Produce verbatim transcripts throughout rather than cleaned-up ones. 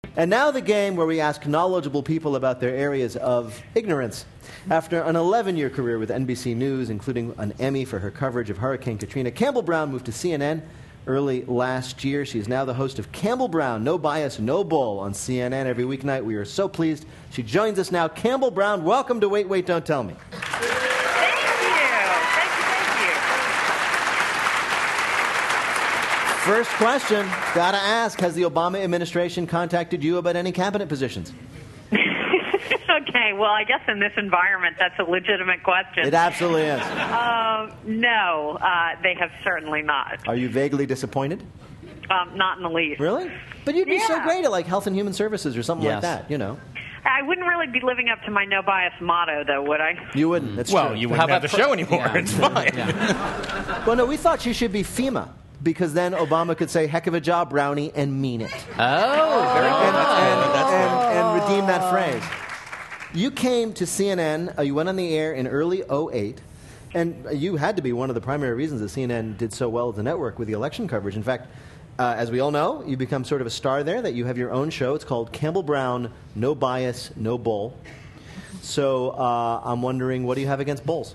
And now the game where we ask knowledgeable people about their areas of ignorance. After an eleven-year career with N B C News, including an Emmy for her coverage of Hurricane Katrina, Campbell Brown moved to C N N early last year. She is now the host of Campbell Brown, No Bias, No Bull on C N N every weeknight. We are so pleased she joins us now. Campbell Brown, welcome to Wait, Wait, Don't Tell Me. Thank you. Thank you, thank you. First question, gotta ask, has the Obama administration contacted you about any cabinet positions? Okay, well, I guess in this environment, that's a legitimate question. It absolutely is. Um, no, uh, they have certainly not. Are you vaguely disappointed? Um, not in the least. Really? But you'd be Yeah. so great at like Health and Human Services or something like Yes. that, you know. I wouldn't really be living up to my no bias motto, though, would I? You wouldn't. That's Well, true. you How wouldn't have about the pro- show anymore. Yeah. It's fine. Yeah. Well, no, we thought she should be FEMA because then Obama could say, heck of a job, Brownie, and mean it. Oh, very And, good. and, and, and redeem that phrase. You came to C N N, uh, you went on the air in early oh eight, and you had to be one of the primary reasons that C N N did so well as a network with the election coverage. In fact, uh, as we all know, you become sort of a star there, that you have your own show. It's called Campbell Brown, No Bias, No Bull. So uh, I'm wondering, what do you have against bulls?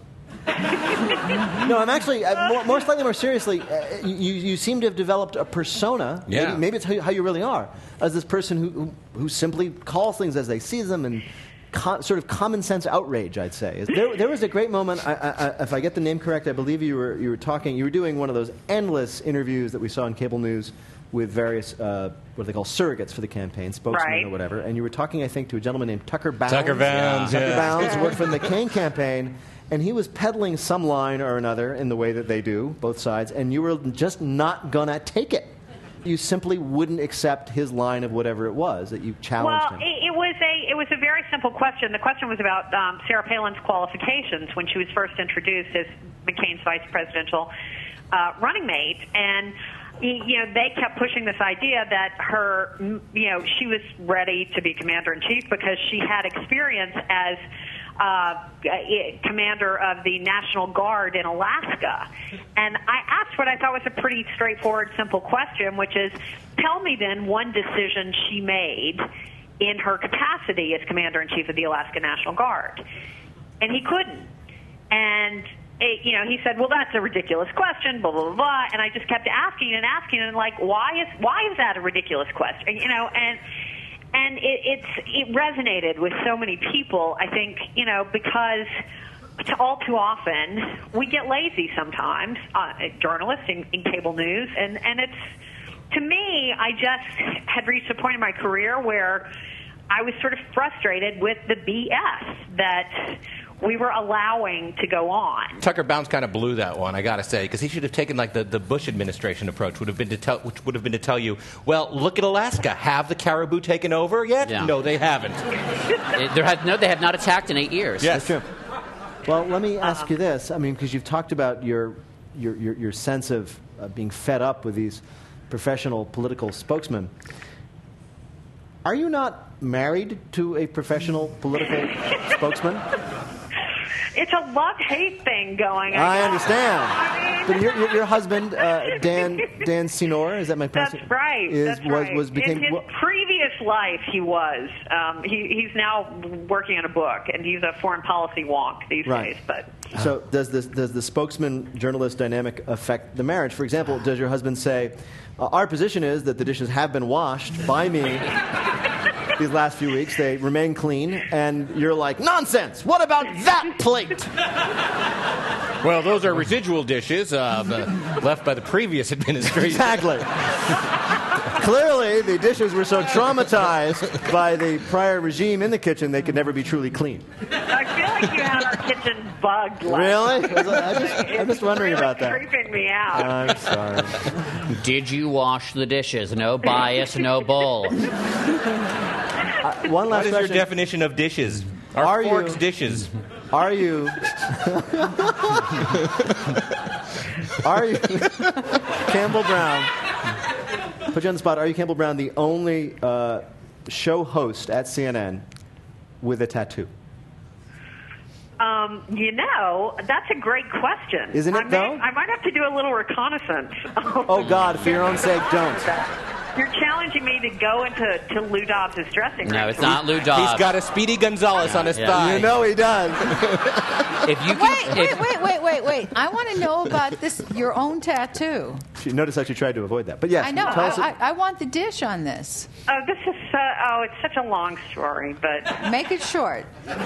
No, I'm actually, uh, more, more slightly more seriously, uh, you, you seem to have developed a persona, Yeah. maybe, maybe it's how you, how you really are, as this person who, who, who simply calls things as they see them and co- sort of common sense outrage, I'd say. Is There, there was a great moment, I, I, I, if I get the name correct, I believe you were, you were talking, you were doing one of those endless interviews that we saw on cable news with various, uh, what they call surrogates for the campaign, spokesmen Right. or whatever, and you were talking, I think, to a gentleman named Tucker Bounds. Tucker Bounds, Tucker yeah. Bounds worked for the McCain campaign, and he was peddling some line or another in the way that they do, both sides, and you were just not going to take it. You simply wouldn't accept his line of whatever it was that you challenged Well, him. it, it was a it was a very simple question. The question was about um, Sarah Palin's qualifications when she was first introduced as McCain's vice presidential uh, running mate, and you know they kept pushing this idea that her you know she was ready to be commander in chief because she had experience as Uh, commander of the National Guard in Alaska. And I asked what I thought was a pretty straightforward, simple question, which is, tell me then one decision she made in her capacity as commander-in-chief of the Alaska National Guard. And he couldn't. And it, you know, he said, well, that's a ridiculous question, blah, blah, blah, blah. And I just kept asking and asking, and like, why is why is that a ridiculous question? You know, and And it, it's it resonated with so many people, I think, you know, because to all too often we get lazy sometimes, uh, journalists in, in cable news, and, and it's, to me, I just had reached a point in my career where I was sort of frustrated with the B S that we were allowing to go on. Tucker Bounds kind of blew that one, I got to say, because he should have taken like the, the Bush administration approach, would have been to tell, which would have been to tell you, well, look at Alaska. Have the caribou taken over yet? Yeah. No, they haven't. It- there had, no, they have not attacked in eight years. Yes. That's true. Well, let me ask you this. I mean, because you've talked about your, your, your, your sense of uh, being fed up with these professional political spokesmen. Are you not married to a professional political spokesman? It's a love-hate thing going on. I understand. I mean, But your, your, your husband, uh, Dan Dan Senor, is that my That's pronouncing- right. Is, That's was, right. was became in his well, previous life, he was. Um, he, he's now working on a book, and he's a foreign policy wonk these Right. days. But So does this does the spokesman journalist dynamic affect the marriage? For example, does your husband say, uh, "Our position is that the dishes have been washed by me these last few weeks; they remain clean," and you're like, "Nonsense! What about that plate?" Well, those are residual dishes uh, the- left by the previous administration. Exactly. Clearly, the dishes were so traumatized by the prior regime in the kitchen they could never be truly clean. I feel like you had our kitchen bugged. last Really? night. I'm just, I'm just wondering It's about that. creeping me out. I'm sorry. Did you wash the dishes? No bias, no bull. Uh, one What last is your question. definition of dishes? Are, Are you- forks dishes? Are you? Are you Campbell Brown? Put you on the spot. Are you Campbell Brown, the only uh, show host at C N N with a tattoo? Um, you know, that's a great question. Isn't it, I may, though? I might have to do a little reconnaissance. Oh, God, for your own sake, don't. You're challenging me to go into to Lou Dobbs' dressing room. No, it's not Lou Dobbs. He's got a Speedy Gonzalez on his Yeah. thigh. You know he does. If you can, Wait, if- wait, wait, wait, wait, wait. I want to know about this, your own tattoo. She, notice how she tried to avoid that. But yes, I know. tell I, us. I, I want the dish on this. Oh, this is uh, oh, it's such a long story, but Make it short.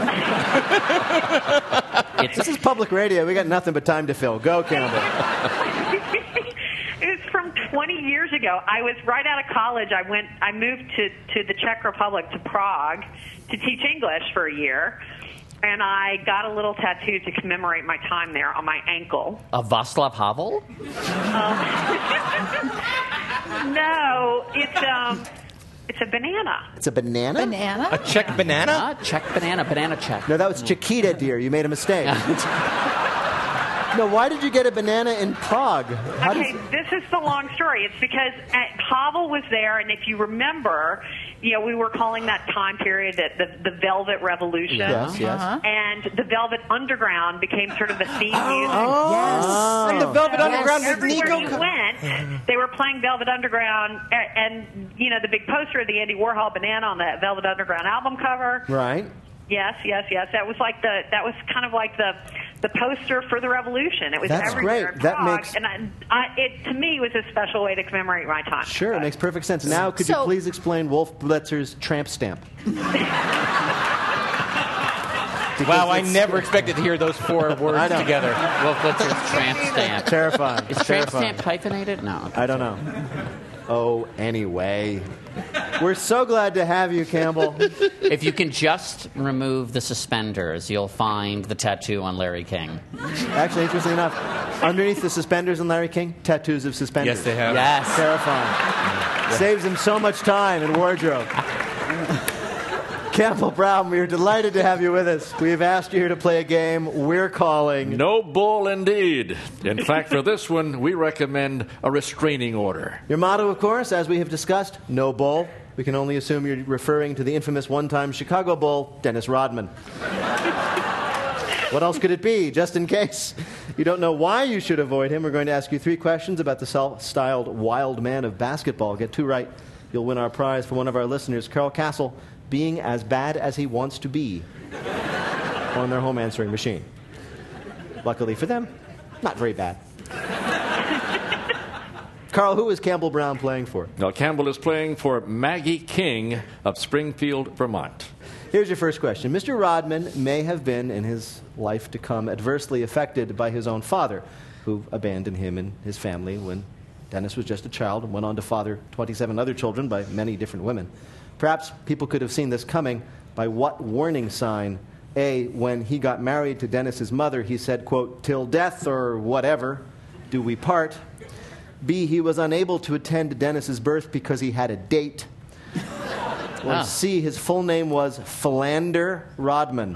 This is public radio. We got nothing but time to fill. Go, Campbell. it was from twenty years ago. I was right out of college. I went. I moved to to the Czech Republic, to Prague, to teach English for a year. And I got a little tattoo to commemorate my time there on my ankle. A Václav Havel? No, it's um, it's a banana. It's a banana? Banana? a Czech banana? Ah, check banana, banana check. No, that was Chiquita, dear. You made a mistake. No, why did you get a banana in Prague? How Okay, does- this is the long story. It's because uh, Havel was there, and if you remember, you know, we were calling that time period the, the, the Velvet Revolution. Yes, yes. Uh-huh. And the Velvet Underground became sort of the theme music. Oh. And the Velvet Yes. Underground with Everywhere Nico. you went, they were playing Velvet Underground, and, and you know the big poster of the Andy Warhol banana on the Velvet Underground album cover. Right. Yes, yes, yes. That was like the that was kind of like the the poster for the revolution. It was That's everywhere. great. in That Prague, makes- and I, I, it to me was a special way to commemorate my time. Sure, it makes perfect sense. Now, could you So- please explain Wolf Blitzer's tramp stamp? Wow, I it's- never expected to hear those four words I know. together. Wolf Blitzer's tramp stamp. Terrifying. Is tramp Terrifying. stamp hyphenated? No. I don't know. Oh, anyway. We're so glad to have you, Campbell. If you can just remove the suspenders, you'll find the tattoo on Larry King. Actually, interestingly enough, underneath the suspenders in Larry King, tattoos of suspenders. Yes, they have. Yes. Terrifying. Saves him so much time in wardrobe. Campbell Brown, we are delighted to have you with us. We've asked you here to play a game we're calling No bull indeed. In fact, for this one, we recommend a restraining order. Your motto, of course, as we have discussed, no bull. We can only assume you're referring to the infamous one-time Chicago Bull, Dennis Rodman. What else could it be, just in case you don't know why you should avoid him? We're going to ask you three questions about the self-styled wild man of basketball. Get two right, you'll win our prize for one of our listeners, Carl Castle, being as bad as he wants to be on their home answering machine. Luckily for them, not very bad. Carl, who is Campbell Brown playing for? Now, Campbell is playing for Maggie King of Springfield, Vermont. Here's your first question. Mister Rodman may have been, in his life to come, adversely affected by his own father, who abandoned him and his family when Dennis was just a child and went on to father twenty-seven other children by many different women. Perhaps people could have seen this coming by what warning sign? A, when he got married to Dennis's mother, he said, quote, "Till death or whatever do we part." B, he was unable to attend Dennis's birth because he had a date. Or Ah. C, his full name was Philander Rodman.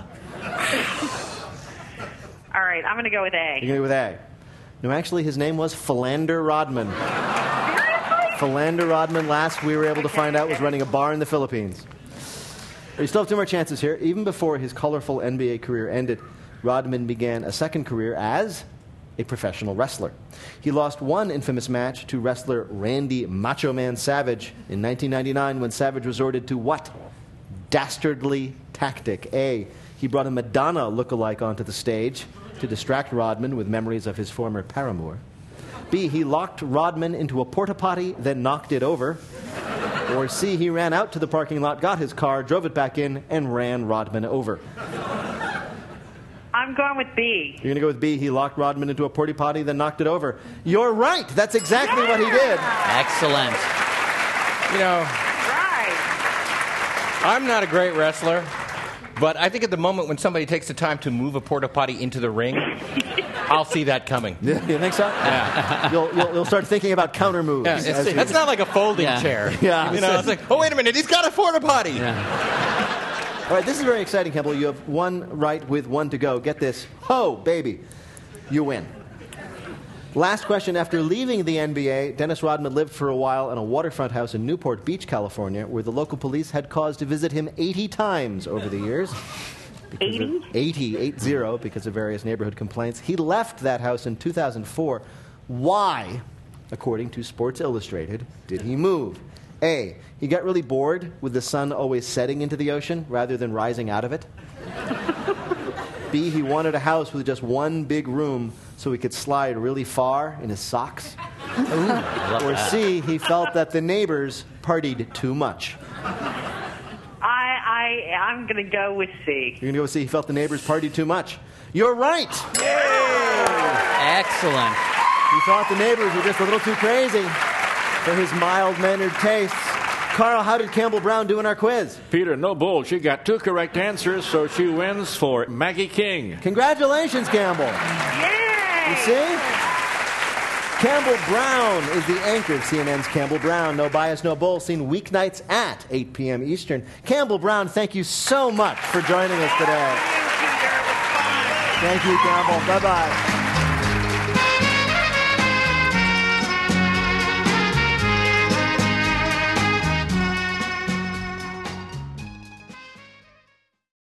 All right, I'm going to go with A. You're going to go with A. No, actually, his name was Philander Rodman. Philander Rodman, last we were able to find out, was running a bar in the Philippines. You still have two more chances here. Even before his colorful N B A career ended, Rodman began a second career as a professional wrestler. He lost one infamous match to wrestler Randy Macho Man Savage in nineteen ninety-nine when Savage resorted to what dastardly tactic? A, he brought a Madonna lookalike onto the stage to distract Rodman with memories of his former paramour. B, he locked Rodman into a porta potty, then knocked it over. Or C, he ran out to the parking lot, got his car, drove it back in, and ran Rodman over. I'm going with B. You're going to go with B, he locked Rodman into a porta potty, then knocked it over. You're right. That's exactly what he did. Excellent. You know, Right. I'm not a great wrestler, but I think at the moment when somebody takes the time to move a porta potty into the ring, I'll see that coming. You think so? Yeah. You'll, you'll, you'll start thinking about counter moves. Yeah, as it's, you- that's not like a folding Yeah. chair. Yeah. You know, it's like, oh, wait a minute, he's got a porta potty. Yeah. All right, this is very exciting, Campbell. You have one right with one to go. Get this. Ho, baby. You win. Last question. After leaving the N B A, Dennis Rodman lived for a while in a waterfront house in Newport Beach, California, where the local police had cause to visit him eighty times over the years. Because eighty? Of, eighty, eight zero, because of various neighborhood complaints. He left that house in two thousand four. Why, according to Sports Illustrated, did he move? A, he got really bored with the sun always setting into the ocean rather than rising out of it. B, he wanted a house with just one big room so he could slide really far in his socks. Or C, he felt that the neighbors partied too much. I, I, I'm going to go with C. You're going to go with C, he felt the neighbors partied too much. You're right! Excellent. He thought the neighbors were just a little too crazy for his mild-mannered tastes. Carl, how did Campbell Brown do in our quiz? Peter, no bull. She got two correct answers, so she wins for Maggie King. Congratulations, Campbell. Yay! You see? Campbell Brown is the anchor of C N N's Campbell Brown. No Bias, No Bull, seen weeknights at eight p.m. Eastern. Campbell Brown, thank you so much for joining us today. Thank you, Peter. It was fun. Thank you, Campbell. Bye-bye.